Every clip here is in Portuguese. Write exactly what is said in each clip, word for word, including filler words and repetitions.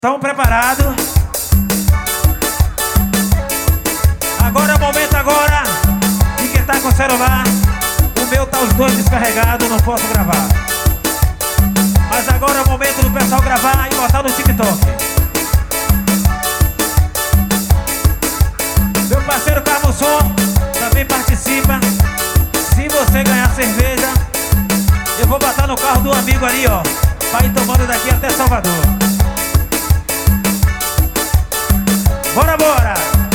Estão preparados? Agora é o momento agora de quem tá com o celular. O meu tá os dois descarregados, não posso gravar. Mas agora é o momento do pessoal gravar e botar no TikTok. Meu parceiro Carlos Som também participa. Se você ganhar cerveja, eu vou botar no carro do amigo ali, ó, pra ir tomando daqui até Salvador. Bora, bora!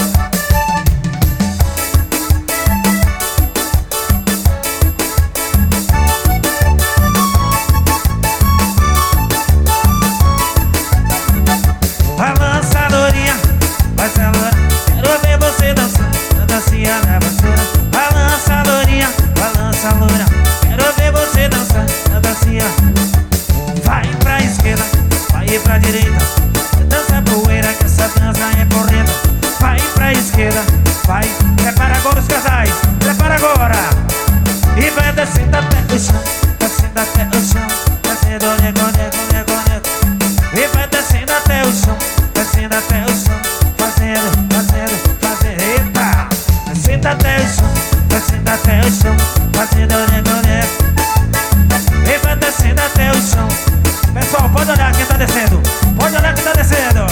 Balança, lourinha, vai ser loura. Quero ver você dançar, a dancinha na vassoura. Balança, lourinha, balança, loura. Quero ver você dançar, a dancinha. Vai pra esquerda, vai pra direita. Dança poeira, que essa dança é porreta. Vai pra esquerda, vai. Prepara agora os casais, prepara agora. E vai descendo até o chão, descendo até o chão, descendo, nego, nego, nego, nego. E vai descendo até o chão, descendo até o chão, fazendo, fazendo, fazendo. Eita! Descendo até o chão, descendo até o chão, fazendo, nego, nego. E vai descendo até o chão. Pessoal, pode olhar quem tá descendo. Pode olhar quem tá descendo.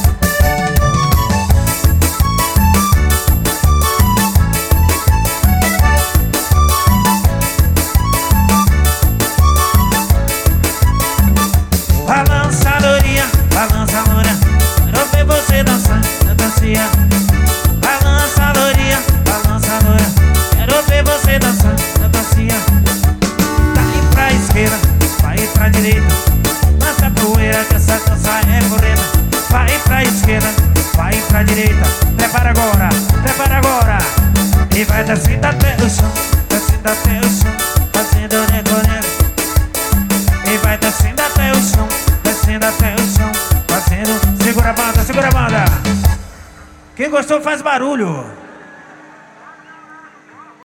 Balança, lourinha, balança, loura. Quero ver você dançar, a dancinha. Balança, lourinha, balança, loura. Quero ver você dançar, a dancinha. Vai pra esquerda, vai pra direita. Dança poeira, que essa dança é morena. Vai pra esquerda, vai pra direita. Prepara agora, prepara agora. E vai descendo até o chão, descendo até o chão, fazendo nego, nego. E vai descendo até o chão, descendo até o chão, fazendo. Segura a banda, segura a banda. Quem gostou faz barulho.